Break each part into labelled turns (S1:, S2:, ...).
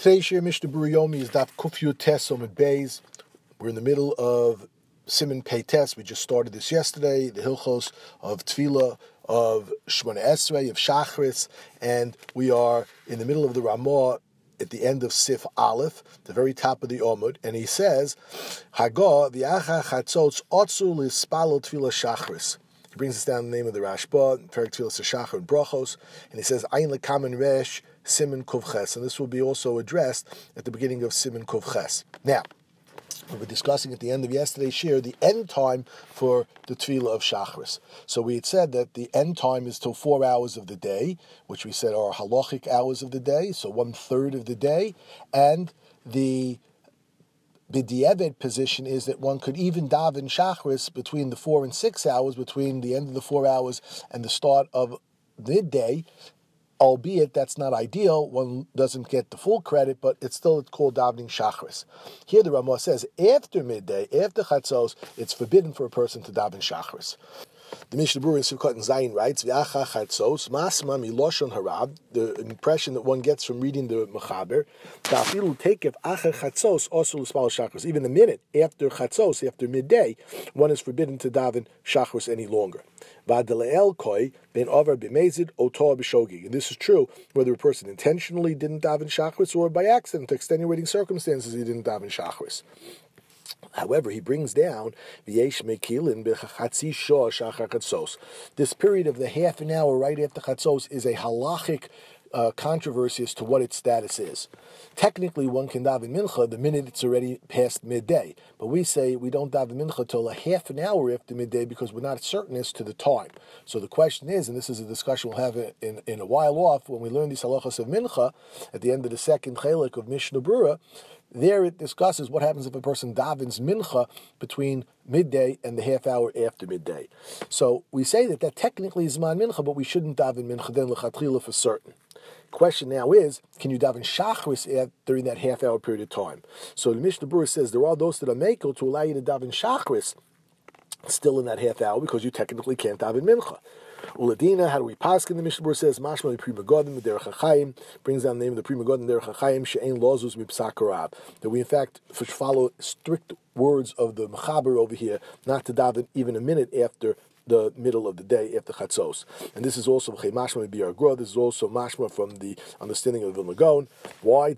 S1: Today's Shir Mishnah Berurah Yomi is Daf Kufyu Tes Omid Beis. We're in the middle of Siman Pei Tes. We just started this yesterday, the Hilchos of Tefillah, of Shmona Esrei, of Shachris, and we are in the middle of the Ramah at the end of Sif Aleph, the very top of the Omud, and he says, Hagah v'acha chatzotz otzu lispalo Tefillah Shachris. He brings us down the name of the Rashba, Perek Tefillah Shachar and Brachos, and he says, Ayin lekamen resh Siman Kuvches, and this will be also addressed at the beginning of Siman Kuvches. Now, we were discussing at the end of yesterday's shir the end time for the Tefillah of Shachris. So we had said that the end time is till 4 hours of the day, which we said are halachic hours of the day, so 1/3 of the day, and the B'di'evet position is that one could even daven Shachris between the 4 and 6 hours, between the end of the 4 hours and the start of midday, albeit that's not ideal. One doesn't get the full credit, but it's called davening Shachris. Here the Ramah says, after midday, after Chatzos, it's forbidden for a person to daven Shachris. The Mishnah Berurah in Sukkot and Zayin writes, V'acha chatzos, masma miloshon harab, the impression that one gets from reading the Mechaber, ta'afilu tekef acha chatzos, also l'spal shachris. Even a minute after chatzos, after midday, one is forbidden to daven shachris any longer. V'adele'el koi, ben over b'mezid, otor b'shogig. And this is true whether a person intentionally didn't daven shachris or by accident, extenuating circumstances, he didn't daven shachris. However, he brings down this period of the half an hour right after Chatzos is a halachic controversy as to what its status is. Technically, one can daven mincha the minute it's already past midday, but we say we don't daven mincha till a half an hour after midday because we're not certain as to the time. So the question is, and this is a discussion we'll have in a while off when we learn these halachas of mincha at the end of the second chelik of Mishnah Berurah. There it discusses what happens if a person davens mincha between midday and the half hour after midday. So we say that technically is man mincha, but we shouldn't daven mincha then l'chatchila for certain. Question now is, can you daven shachris during that half hour period of time? So the Mishnah Berurah says there are those that are mekel to allow you to daven shachris still in that half hour because you technically can't daven mincha. Uladina, how do we pass? In the Mishnah Berurah says, Mashma the Pri Megadim, the Derech HaChaim, brings down the name of the Pri Megadim, Derech HaChaim, She'ein Lozus Mipsak Harab. That we in fact follow strict words of the Mechaber over here, not to daven even a minute after the middle of the day after Chatzos. And this is also Mashma B'Yar Gra. This is also Mashma from the understanding of the Vilna Gaon. Why?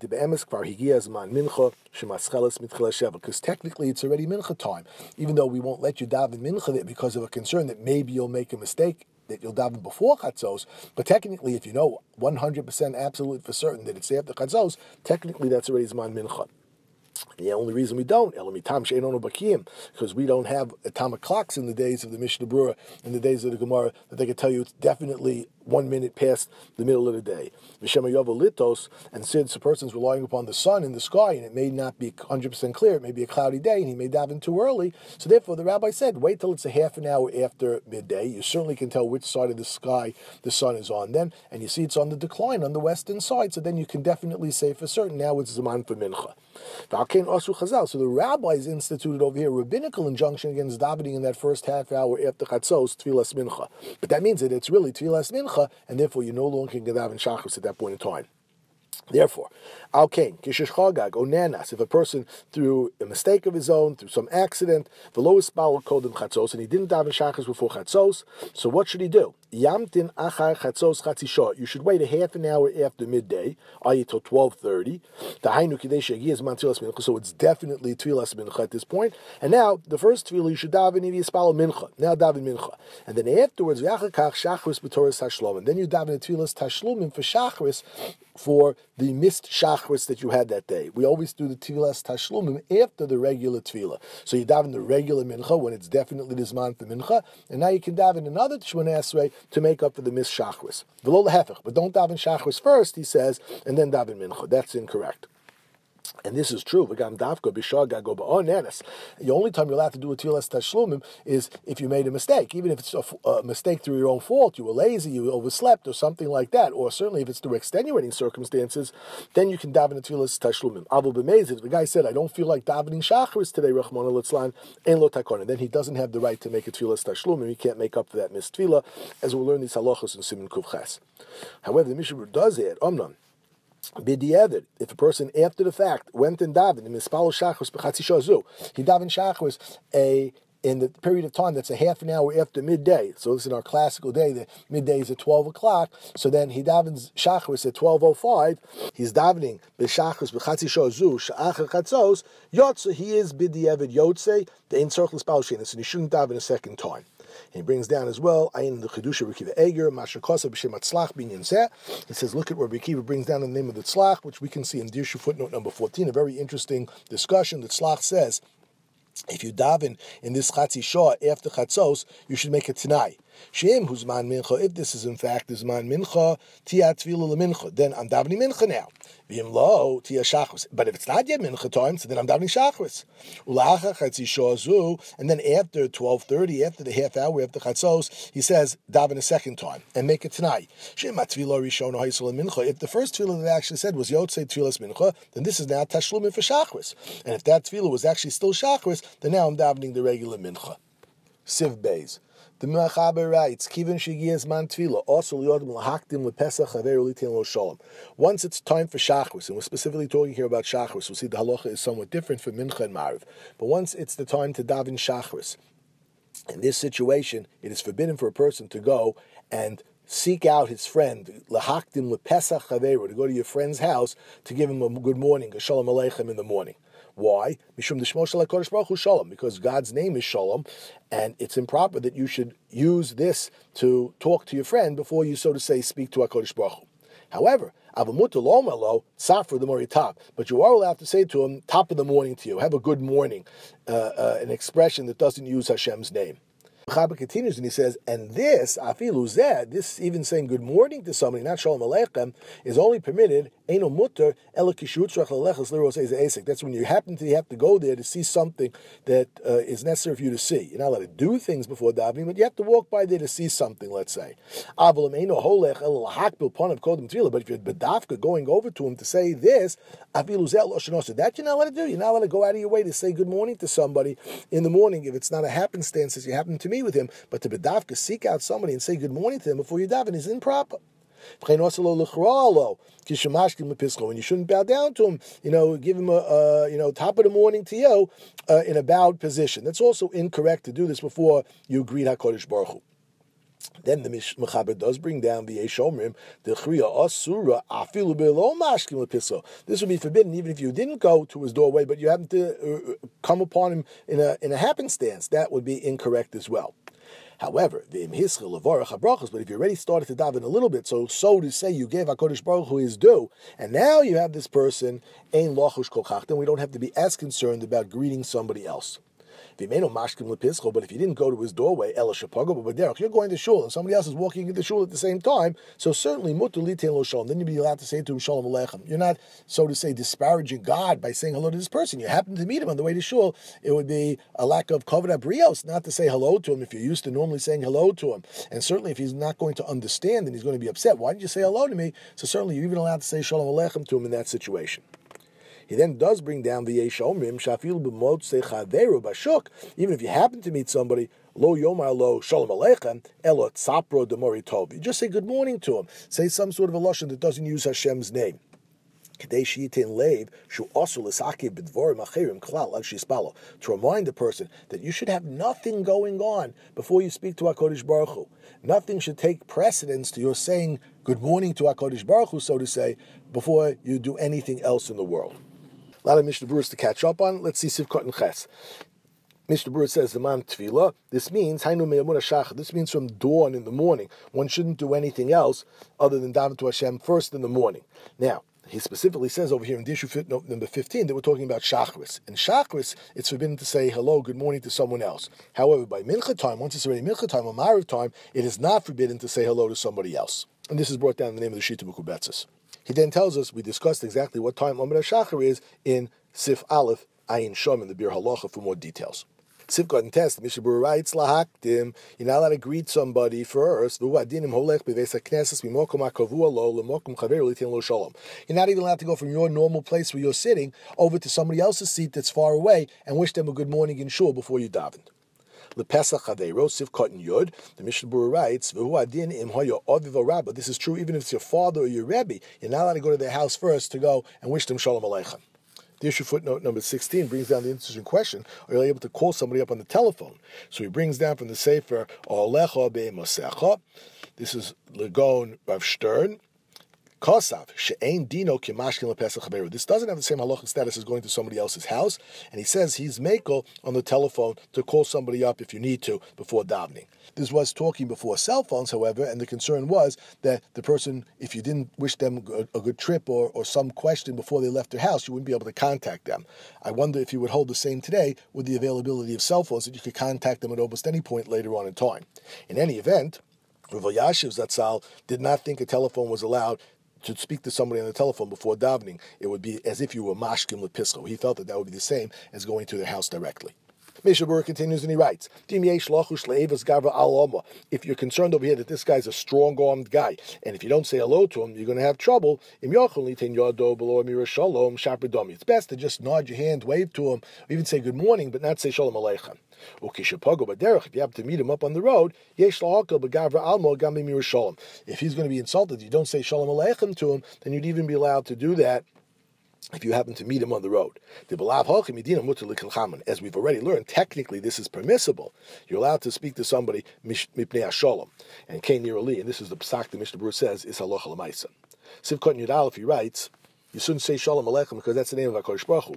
S1: Because technically it's already mincha time. Even though we won't let you daven mincha because of a concern that maybe you'll make a mistake, that you'll daven before Chatzos, but technically if you know 100% absolute for certain that it's after Chatzos, technically that's already Zman Mincha. The only reason we don't, because we don't have atomic clocks in the days of the Mishnah Berurah, in the days of the Gemara, that they can tell you it's definitely 1 minute past the middle of the day. And since a person's relying upon the sun in the sky, and it may not be 100% clear, it may be a cloudy day, and he may daven too early, so therefore the rabbi said, wait till it's a half an hour after midday. You certainly can tell which side of the sky the sun is on then, and you see it's on the decline on the western side, so then you can definitely say for certain now it's Zaman for Mincha. So the rabbis instituted over here a rabbinical injunction against davening in that first half hour after Chatzos, Tfilas Mincha. But that means that it's really Tfilas Mincha, and therefore you no longer can daven Shachris at that point in time. Therefore, Al-Kain, Kishish Chagag, Onanas, if a person, through a mistake of his own, through some accident, the lowest bowel called him Chatzos, and he didn't daven Shachris before Chatzos, so what should he do? Yamtin achar Chatzos Chatzishah. You should wait a half an hour after midday, i.e. till 12:30. So it's definitely Tfilas Mincha at this point. And now, the first Tfilah you should daven Yispal Mincha. Now daven Mincha. And then afterwards, Yachakach Shachris B'Torah Tashlum. And then you daven a Tfilas Tashlumim for Shachris, for the missed Shachris that you had that day. We always do the Tfilas Tashlumim after the regular Tfilah. So you daven the regular Mincha when it's definitely the Zman for Mincha, and now you can daven another Shmona Esrei to make up for the missed Shachris. But don't daven Shachris first, he says, and then daven Mincha. That's incorrect. And this is true. The only time you're allowed to do a Tfilas Tashlumim is if you made a mistake. Even if it's a mistake through your own fault, you were lazy, you overslept, or something like that, or certainly if it's through extenuating circumstances, then you can daven a Tfilas Tashlumim. Abu B'mezid, the guy said, I don't feel like davening Shachris today, Rachmana litzlan, ein lo takon. And then he doesn't have the right to make a Tfilas Tashlumim. He can't make up for that missed Tfilah, as we'll learn these halachos in Siman Kuvches. However, the Mishnah does add, Omnan, B'di'evet, if a person after the fact went and davened in mispalo shachris b'chatzi shazu, he davened shachris in the period of time that's a half an hour after midday. So this is in our classical day, the midday is at 12 o'clock. So then he davens shachris at 12:05. He's davening b'shachris b'chatzi shazu sha'achar chatzos yotze. He is b'di'evet yotze the ein tzorich l'spal shenis, and he shouldn't daven a second time. And he brings down as well, Ayin the Chidusha Rekiva Eger, Masha Kosa B'Shem Atzlach Binyan Zeh. He says, look at where Rekiva brings down the name of the Tzlach, which we can see in Dirshu footnote number 14, a very interesting discussion. The Tzlach says, if you daven in this Chatzi Shah after Chatzos, you should make a Tanai. Shem Huzman Mincha, if this is in fact the Zman Mincha, Tia Tvila Mincha, then I'm davening Mincha now. V'im lo, Tia Shachris. But if it's not yet Mincha time, so then I'm davening Shachris. Ulacha Chatzi Shah Zu, and then after 12:30, after the half hour after Chatzos, he says, daven a second time, and make it tonight. Shem Tvila Rishon Haisel Mincha. If the first Tvila that they actually said was Yotzei Tvilas Mincha, then this is now Tashlumin for Shachris. And if that Tvila was actually still Shachris, then now I'm davening the regular Mincha. Siv Beis. The Mechaber writes, Kivin Shigiyaz Man Tvila, also Liodim Lahakdim Lepesach Haveru Litin Lo Shalom. Once it's time for Shachris, and we're specifically talking here about Shachris, we'll see the halacha is somewhat different from Mincha and Mariv. But once it's the time to daven Shachris, in this situation, it is forbidden for a person to go and seek out his friend, Lahakdim Lepesach Haveru, to go to your friend's house to give him a good morning, a Shalom Aleichem in the morning. Why? Because God's name is Shalom, and it's improper that you should use this to talk to your friend before you, so to say, speak to HaKadosh Baruch Hu. However, but you are allowed to say to him, top of the morning to you, have a good morning, an expression that doesn't use Hashem's name. Chaber continues and he says, and this, afilu zeh, this even saying good morning to somebody, not shalom aleichem, is only permitted, eino mutter, ela kishutzrach leleches liros eze esek. That's when you happen to have to go there to see something that is necessary for you to see. You're not allowed to do things before davening, but you have to walk by there to see something, let's say. Avalim eino holech el lahakbil ponav kodem tefillah. But if you're bedafka going over to him to say this, afilu zeh lo shenosa, that you're not allowed to do. You're not allowed to go out of your way to say good morning to somebody in the morning if it's not a happenstance as you happen to meet with him, but to bedavka seek out somebody and say good morning to them before you daven is improper. When you shouldn't bow down to him, give him a top of the morning to you in a bowed position. That's also incorrect to do this before you greet HaKadosh Baruch Hu. Then the Mechaber does bring down the Yeshomrim, the Chriya Asura, Afilu Be'lo Mashkim Lepiso. This would be forbidden even if you didn't go to his doorway, but you happened to come upon him in a happenstance. That would be incorrect as well. However, but if you already started to daven a little bit, so to say you gave HaKadosh Baruch Hu his due, and now you have this person, ein lachush kolchach, then we don't have to be as concerned about greeting somebody else. But if you didn't go to his doorway, you're going to shul, and somebody else is walking into shul at the same time, so certainly mutter litin lo shalom. Then you'd be allowed to say to him shalom aleichem. You're not, so to say, disparaging God by saying hello to this person. You happen to meet him on the way to shul. It would be a lack of kavod habrios not to say hello to him if you're used to normally saying hello to him. And certainly if he's not going to understand and he's going to be upset, why did you say hello to me? So certainly you're even allowed to say shalom aleichem to him in that situation. He then does bring down the Yeshomrim, Shafil b'motzei chaveru bashuk. Even if you happen to meet somebody, lo yomar lo shalom aleichem, elo tzapro demori tov. You just say good morning to him. Say some sort of a lashon that doesn't use Hashem's name. To remind the person that you should have nothing going on before you speak to HaKadosh Baruch Hu. Nothing should take precedence to your saying good morning to HaKadosh Baruch Hu, so to say, before you do anything else in the world. A lot of Mishnah Berurahs to catch up on. Let's see Sivkot and Ches. Mishnah Berurah says the man tefillah. This means This means from dawn in the morning. One shouldn't do anything else other than daven to Hashem first in the morning. Now, he specifically says over here in Dirshu footnote number 15 that we're talking about Shachris. In Shachris, it's forbidden to say hello, good morning to someone else. However, by Mincha time, once it's already Mincha time or Mariv time, it is not forbidden to say hello to somebody else. And this is brought down in the name of the Shita Mekubetzes. He then tells us, we discussed exactly what time Amud HaShachar is in Sif Aleph, Ayin Shom, in the Bir Halacha for more details. Sivkot and Test, Mishnah Berurah writes, Lahaktim, you're not allowed to greet somebody first. You're not even allowed to go from your normal place where you're sitting over to somebody else's seat that's far away and wish them a good morning in shul before you davened. lepesach haveiro sivkot yud. The Mishnah Berurah writes, "V'hu adin im hoyo aviv or rabba." This is true even if it's your father or your rebbe. You're not allowed to go to their house first to go and wish them shalom aleichem. The issue footnote number 16 brings down the interesting question: are you able to call somebody up on the telephone? So he brings down from the Sefer Olecha Be'Mosecha. This is Legon Rav Stern. Kosav she'ein dino kimashkin lepesach haberu. This doesn't have the same halachic status as going to somebody else's house, and he says he's mekel on the telephone to call somebody up if you need to before davening. This was talking before cell phones, however, and the concern was that the person, if you didn't wish them a good trip or some question before they left their house, you wouldn't be able to contact them. I wonder if you would hold the same today with the availability of cell phones, that you could contact them at almost any point later on in time. In any event, Rav Elyashiv Zatzal did not think a telephone was allowed to speak to somebody on the telephone before davening. It would be as if you were mashkim lepischo. He felt that would be the same as going to their house directly. Mishnah Berurah continues and he writes, if you're concerned over here that this guy's a strong-armed guy, and if you don't say hello to him, you're going to have trouble, it's best to just nod your hand, wave to him, or even say good morning, but not say shalom aleichem. If you happen to meet him up on the road, if he's going to be insulted, you don't say shalom aleichem to him, then you'd even be allowed to do that if you happen to meet him on the road. As we've already learned, technically this is permissible. You're allowed to speak to somebody mipnei hashalom and kein nirali, and this is the psak the Mishnah Berurah says is halacha l'maisa. Sivkot Yud Aleph, he writes, you shouldn't say shalom aleichem because that's the name of HaKadosh Baruch Hu.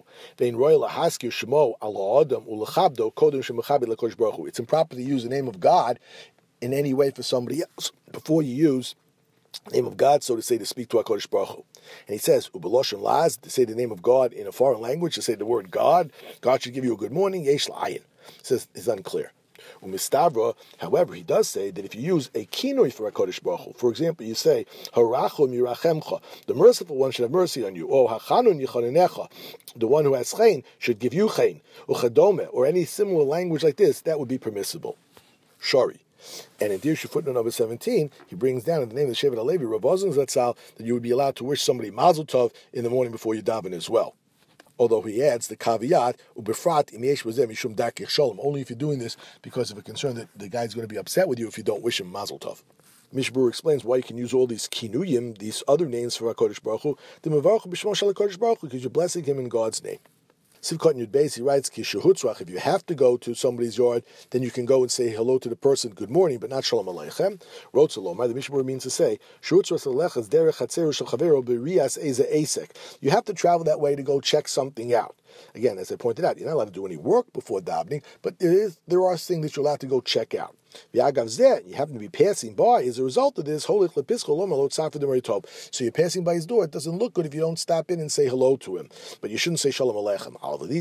S1: It's improper to use the name of God in any way for somebody else before you use the name of God, so to say, to speak to HaKadosh Baruch Hu. And he says, Ubeloshem Laz, to say the name of God in a foreign language, to say the word God should give you a good morning, Yesh La'ayin. Says it's unclear. Umistavra, however, he does say that if you use a kinoi for HaKadosh Baruch Hu, for example, you say, Harachum yirachemcha, the merciful one should have mercy on you, or Hachanun yichanenecha, the one who has chen should give you chen, Uchadome, or any similar language like this, that would be permissible. Shari. And in Dirshu footnote number 17, he brings down in the name of the Shevet HaLevi, Rav Ozen Zatzal, that you would be allowed to wish somebody Mazel Tov in the morning before you daven as well. Although he adds the caveat, ubefrat im yesh b'zeh mishum dakich shalom, only if you're doing this because of a concern that the guy's going to be upset with you if you don't wish him Mazel Tov. Mishnah Berurah explains why you can use all these kinuyim, these other names for HaKadosh Baruch Hu, the mevarach b'shmo shel HaKadosh Baruch Hu, because you're blessing him in God's name. Sivkot Yud Beis, he writes, if you have to go to somebody's yard, then you can go and say hello to the person, good morning, but not shalom aleichem. The Mishnah Berurah means to say, you have to travel that way to go check something out. Again, as I pointed out, you're not allowed to do any work before davening, but there are things that you're allowed to go check out. You happen to be passing by as a result of this. So you're passing by his door. It doesn't look good if you don't stop in and say hello to him. But you shouldn't say shalom aleichem.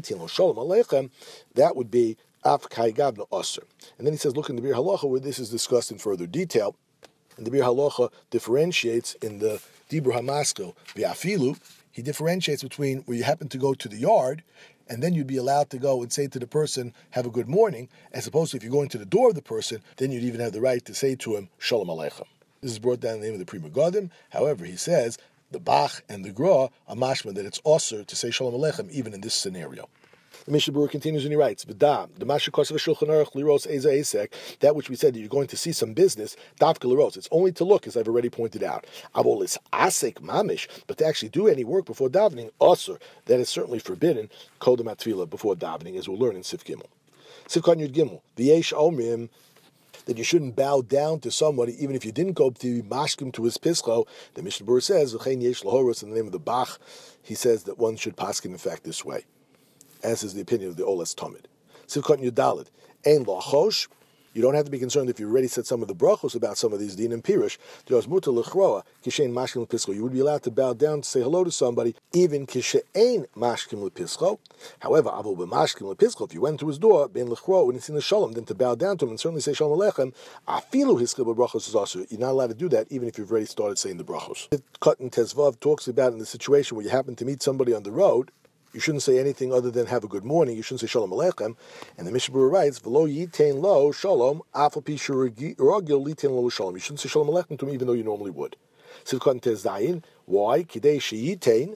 S1: That would be af kaigabna osir. And then he says, look in the Bir Halacha where this is discussed in further detail. And the Bir Halacha differentiates in the Dibur Hamaskil v'afilu. He differentiates between where you happen to go to the yard, and then you'd be allowed to go and say to the person, have a good morning, as opposed to if you're going to the door of the person, then you'd even have the right to say to him, Shalom Aleichem. This is brought down in the name of the Pri Megadim. However, he says, the Bach and the Gra are mashma that it's osur to say Shalom Aleichem even in this scenario. The Mishnah Berurah continues and he writes, that which we said that you're going to see some business, it's only to look, as I've already pointed out. But to actually do any work before davening, osur, that is certainly forbidden, kodem atfila, before davening, as we'll learn in Sif Gimel. Sifkan Yud Gimel, v'yesh omrim, that you shouldn't bow down to somebody, even if you didn't go to mashkim to his pischo. The Mishnah Berurah says, v'chein yesh lahoros, in the name of the Bach, he says that one should paskin in fact this way, as is the opinion of the Oles Tomid. Sivkot Yudalid, Ein Lachosh, you don't have to be concerned if you already said some of the brachos about some of these din and pirish. You would be allowed to bow down to say hello to somebody, even kishein mashkim lepischo. However, avol b'mashkim lepischo, if you went to his door, ben lechro, and it's in the shalom, then to bow down to him and certainly say shalom aleichem, afilu hiskil b'brachos is also. You're not allowed to do that, even if you've already started saying the brachos. Katan Tezvav talks about in the situation where you happen to meet somebody on the road, you shouldn't say anything other than have a good morning. You shouldn't say shalom aleichem. And the Mishnah Berurah writes, "V'lo yitain lo shalom afal pi shuragil litain lo shalom." You shouldn't say shalom aleichem to him, even though you normally would. Sivkot Tez Zayin Why? So the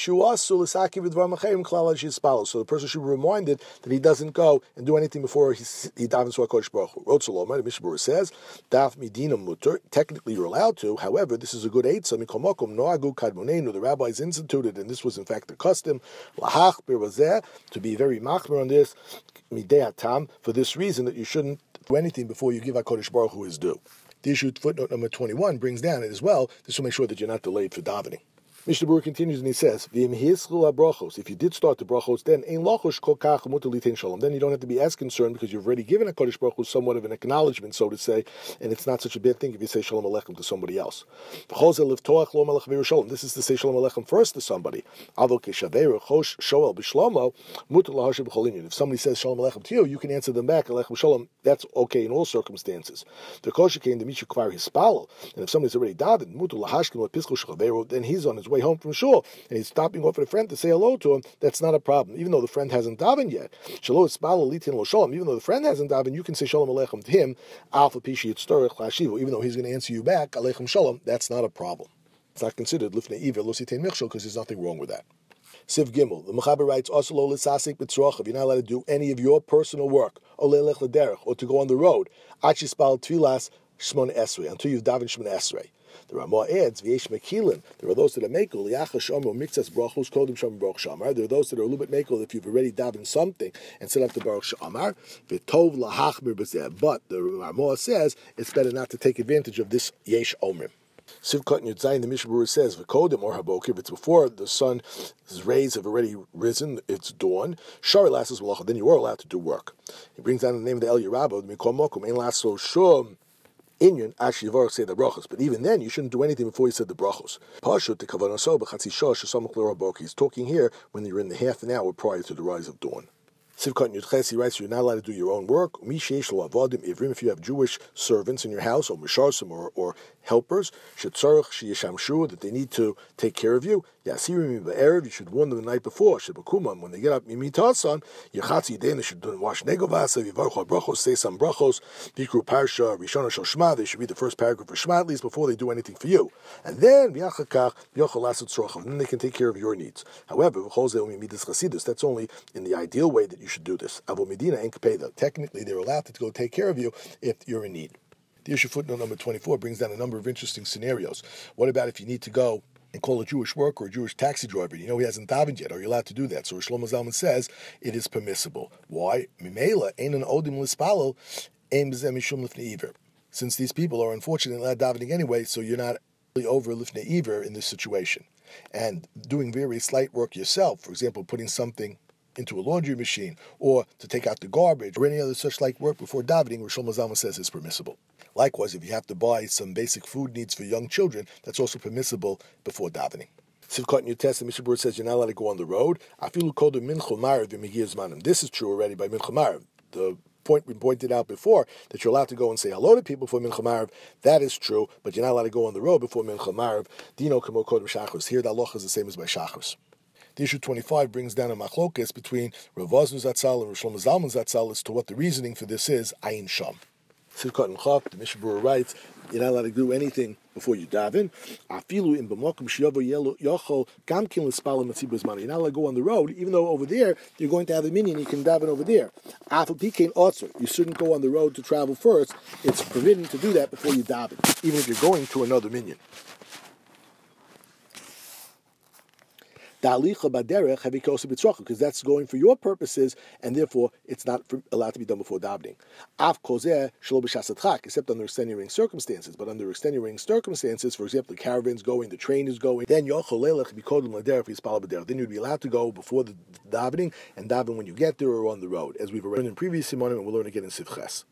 S1: person should be reminded that he doesn't go and do anything before he davens to HaKadosh Baruch Hu. The Mishnah Berurah says, Daf midina mutter. Technically, you're allowed to. However, this is a good eitzah. The rabbis instituted, and this was in fact the custom, to be very machmer on this, for this reason that you shouldn't do anything before you give HaKadosh Baruch Hu his due. The issue footnote number 21 brings down it as well. This will make sure that you're not delayed for davening. Mishnah Berurah continues and he says, if you did start the brachos, then you don't have to be as concerned because you've already given HaKadosh Baruch Hu somewhat of an acknowledgement, so to say, and it's not such a bad thing if you say Shalom Aleichem to somebody else. This is to say Shalom Aleichem first to somebody. If somebody says Shalom Aleichem to you, you can answer them back, Aleichem Shalom. That's okay in all circumstances. The kosher came to meet you kvar hispalel, and if somebody's already davened, then he's on his way home from shul, and he's stopping off at a friend to say hello to him. That's not a problem, even though the friend hasn't davened yet. Even though the friend hasn't davened, you can say Shalom Aleichem to him, even though he's going to answer you back, Aleichem Shalom. That's not a problem. It's not considered lifnei iver lo sitein michshol because there's nothing wrong with that. Siv Gimel, the Mechaber writes, also lo l'sasik b'tzrochav, you're not allowed to do any of your personal work, or le'lech l'derech, or to go on the road, achispal tfilas shmon esrei, until you've davened shmon esrei. The Ramah adds, V'yesh mekilin, there are those that are mekel, liacha shomer mixas brachos kodim shomer baruch shamar, there are those that are a little bit mekel if you've already davened something and set up the baruch shamar, v'tov lahachmir b'zeh, but the Ramah says it's better not to take advantage of this yesh omrim. Sivkot and Yudzayin, the Mishnah Berurah says, V'kodim or haboker, if it's before the sun's rays have already risen, it's dawn, shari lasses malacha, then you are allowed to do work. He brings down the name of the El Yerabah, the Mikol Mokum, ein lasso shum, Inyan, actually, Yivarach say the brachos, but even then, you shouldn't do anything before you said the brachos. Pashut the kavanaso b'chatzi shah shesamach l'raboki. He's talking here when you're in the half an hour prior to the rise of dawn. Sivkot Yudches, he writes, you're not allowed to do your own work. If you have Jewish servants in your house, or misharsim, or helpers, that they need to take care of you. You should warn them the night before. When they get up, they should wash negovasa, say some brachos, Bikru Parsha, Rishona Shel Shema, they should read the first paragraph of Shema at least before they do anything for you. And then, then they can take care of your needs. However, that's only in the ideal way that you should do this. Technically, they're allowed to go take care of you if you're in need. The issue footnote number 24 brings down a number of interesting scenarios. What about if you need to go and call a Jewish worker or a Jewish taxi driver? You know he hasn't davened yet. Are you allowed to do that? So Shlomo Zalman says it is permissible. Why? Since these people are unfortunately not davening anyway, so you're not really over lifnei iver in this situation. And doing very slight work yourself, for example, putting something into a laundry machine, or to take out the garbage, or any other such like work before davening, Rosh Zalman says is permissible. Likewise, if you have to buy some basic food needs for young children, that's also permissible before davening. Sivkot in your test, the Mishnah Berurah says you're not allowed to go on the road. This is true already by Mincha Marav. The point we pointed out before, that you're allowed to go and say hello to people before Mincha Marav, that is true, but you're not allowed to go on the road before Mincha Marav. Dino kamo kodem shachos. Here the halacha is the same as by shachos. The issue 25 brings down a machlokes between Rav Aznu Zatzal and Rosh Shlomo Zalman Zatzal as to what the reasoning for this is, ayin sham. Sivkot and Chaf, the Mishnah Berurah writes, you're not allowed to do anything before you daven. Afilu in b'makom sheyavo yochol gamkin l'spala matzibur zman. You're not allowed to go on the road, even though over there you're going to have a minyan, you can daven over there. Afal pikein otzer. You shouldn't go on the road to travel first. It's forbidden to do that before you daven, even if you're going to another minyan. Because that's going for your purposes, and therefore it's not allowed to be done before davening. Except under extenuating circumstances. But under extenuating circumstances, for example, the caravan's going, the train is going, then you'd be allowed to go before the davening, and daven when you get there or on the road, as we've learned in previous simonim, and we'll learn again in Sivches.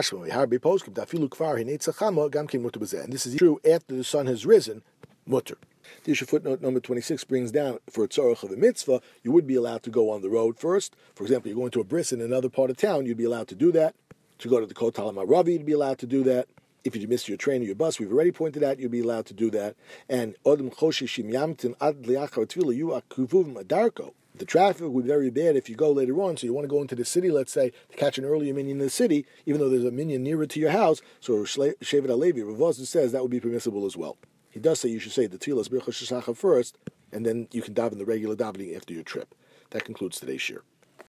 S1: And this is true after the sun has risen, mutter. The issue footnote number 26 brings down, for a tzorach of a mitzvah, you would be allowed to go on the road first. For example, you're going to a bris in another part of town, you'd be allowed to do that. To go to the Kotel HaMaravi, you'd be allowed to do that. If you miss your train or your bus, we've already pointed out, you'd be allowed to do that. And Odem Choshishim Yamtim Ad Liachar Tvila, you are Kuvuvim Adarko. The traffic would be very bad if you go later on, so you want to go into the city, let's say, to catch an earlier minyan in the city, even though there's a minyan nearer to your house. So Shevet HaLevi, Rav Aznu says that would be permissible as well. he does say you should say the Tfilas Birchas Shachar first, and then you can daven the regular davening after your trip. That concludes today's shir.